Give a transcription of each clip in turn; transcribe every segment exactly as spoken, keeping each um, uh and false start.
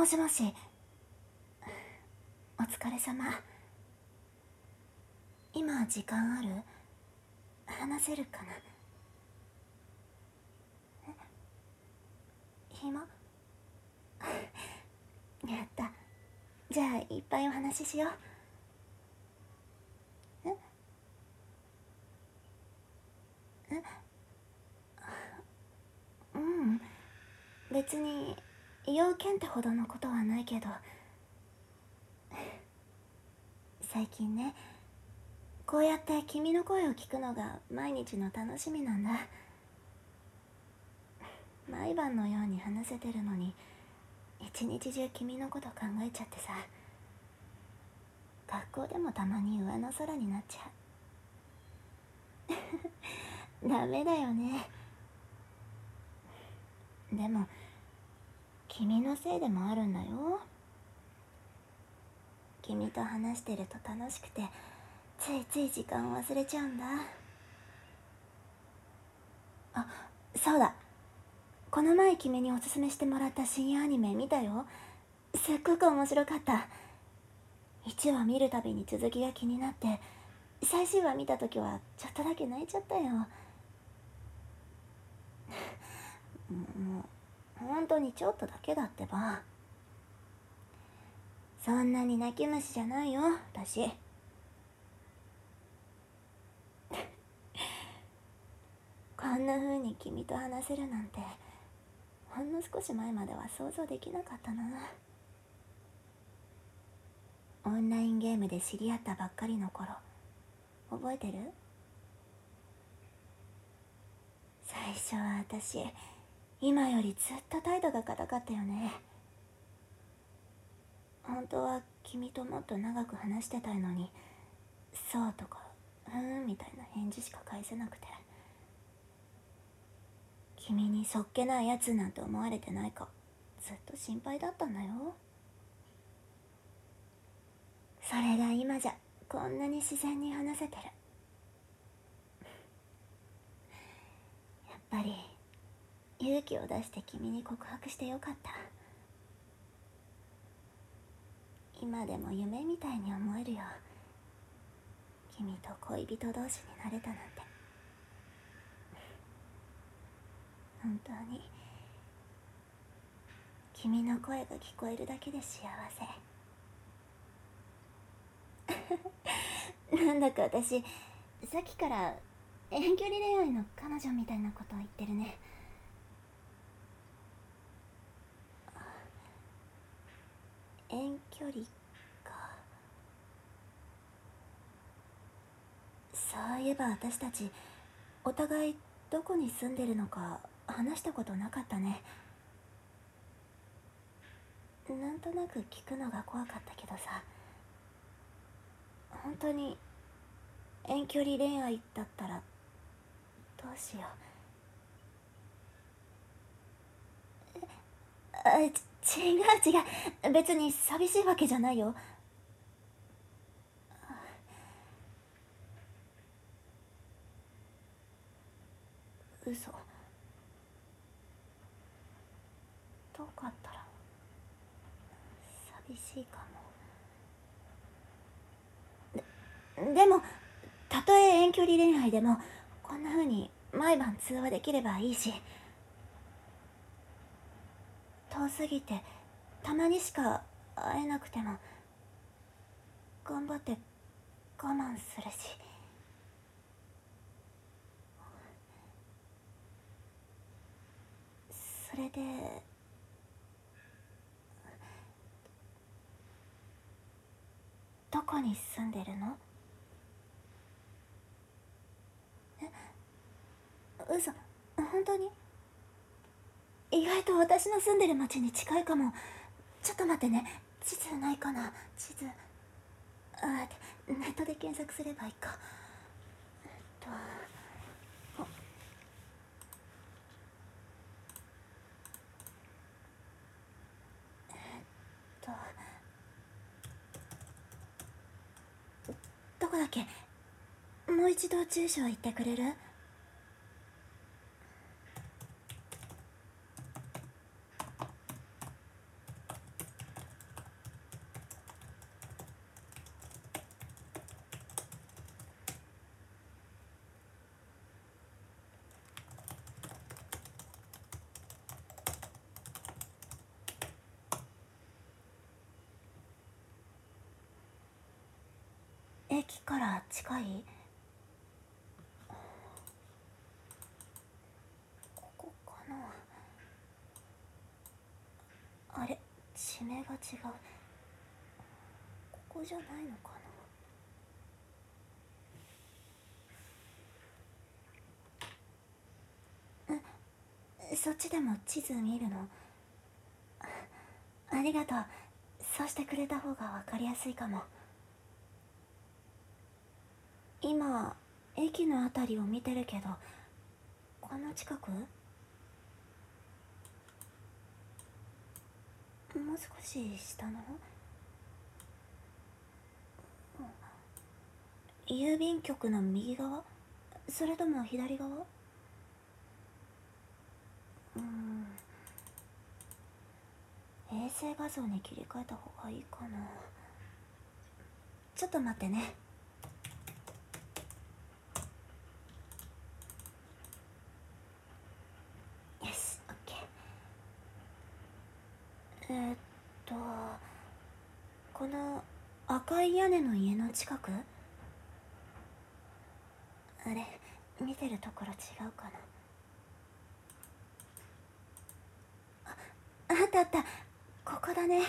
しもし、お疲れ様。今時間ある？話せるかな？え、暇？やった。じゃあいっぱいお話ししよう。ええうん、別に要件ってほどのことはないけど、最近ね、こうやって君の声を聞くのが毎日の楽しみなんだ。毎晩のように話せてるのに、一日中君のこと考えちゃってさ、学校でもたまに上の空になっちゃう。ダメだよね。でも君のせいでもあるんだよ。君と話してると楽しくて、ついつい時間を忘れちゃうんだ。あ、そうだ、この前君におすすめしてもらった新アニメ見たよ。すっごく面白かった。いちわ見るたびに続きが気になって、最終話見た時はちょっとだけ泣いちゃったよ。もう本当にちょっとだけだってば。そんなに泣き虫じゃないよ私。こんな風に君と話せるなんて、ほんの少し前までは想像できなかったな。オンラインゲームで知り合ったばっかりの頃、覚えてる？最初は私、今よりずっと態度が硬かったよね。本当は君ともっと長く話してたいのに、そうとかうーんみたいな返事しか返せなくて、君にそっけないやつなんて思われてないかずっと心配だったんだよ。それが今じゃこんなに自然に話せてる。やっぱり勇気を出して君に告白してよかった。今でも夢みたいに思えるよ。君と恋人同士になれたなんて。本当に君の声が聞こえるだけで幸せ。なんだか私、さっきから遠距離恋愛の彼女みたいなことを言ってるね。遠距離か。そういえば私たち、お互いどこに住んでるのか話したことなかったね。なんとなく聞くのが怖かったけどさ、本当に遠距離恋愛だったらどうしよう。あ、ち違う違う、別に寂しいわけじゃないよ。嘘。遠かったら寂しいかも。で、でもたとえ遠距離恋愛でもこんな風に毎晩通話できればいいし、遠すぎてたまにしか会えなくても頑張って我慢するし。それで、どこに住んでるの？え、嘘、本当に？意外と私の住んでる町に近いかも。ちょっと待ってね、地図ないかな。地図、あ、ネットで検索すればいいか。えっとえっとどこだっけ？もう一度住所言ってくれる？ 駅から近い？ここかな。あれ、地名が違う。ここじゃないのかな。ん、そっちでも地図見るの？ありがとう。そうしてくれた方が分かりやすいかも。今駅のあたりを見てるけど、この近く？もう少し下の方？郵便局の右側？それとも左側？うーん、衛星画像に切り替えた方がいいかな。ちょっと待ってね。よし、オッケー。えー、っとこの赤い屋根の家の近く？あれ、見てるところ違うかな。あ、あったあった、ここだね。へ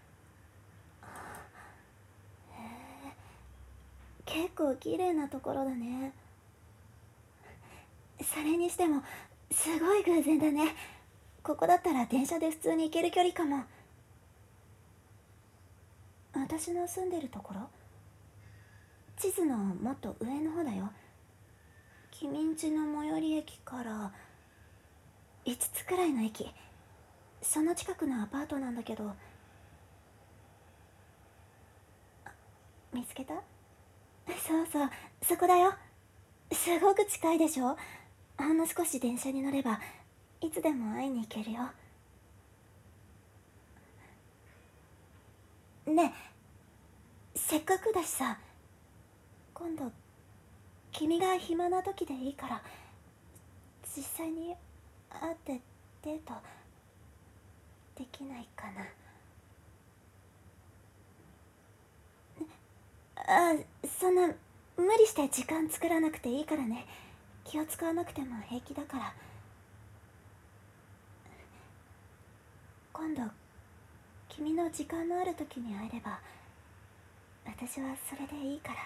え、結構綺麗なところだね。それにしてもすごい偶然だね。ここだったら電車で普通に行ける距離かも。私の住んでるところ？地図のもっと上の方だよ。君んちの最寄り駅からいつつくらいの駅。その近くのアパートなんだけど。見つけた？そうそう、そこだよ。すごく近いでしょ。ほんの少し電車に乗ればいつでも会いに行けるよ。ねえ、せっかくだしさ、今度君が暇な時でいいから実際に会ってデートできないかな。あ、そんな無理して時間作らなくていいからね。気を使わなくても平気だから。今度君の時間のある時に会えれば私はそれでいいから。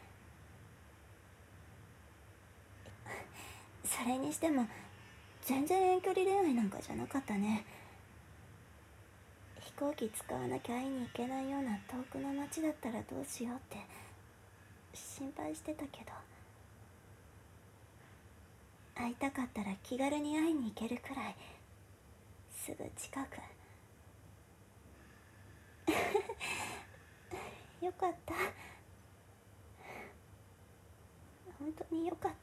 それにしても全然遠距離恋愛なんかじゃなかったね。飛行機使わなきゃ会いに行けないような遠くの街だったらどうしようって心配してたけど、会いたかったら気軽に会いに行けるくらいすぐ近く。よかった、本当によかった。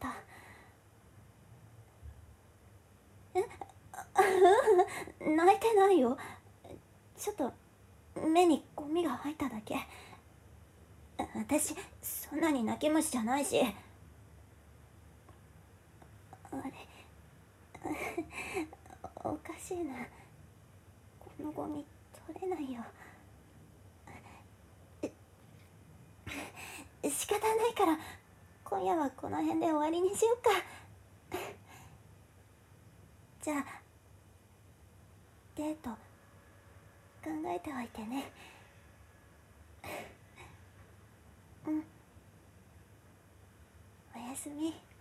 え、泣いてないよ。ちょっと目にゴミが入っただけ。私そんなに泣き虫じゃないし。あれ、おかしいな、このゴミ取れないよ。仕方ないから今夜はこの辺で終わりにしようか。じゃあデート考えておいてね。うん、おやすみ。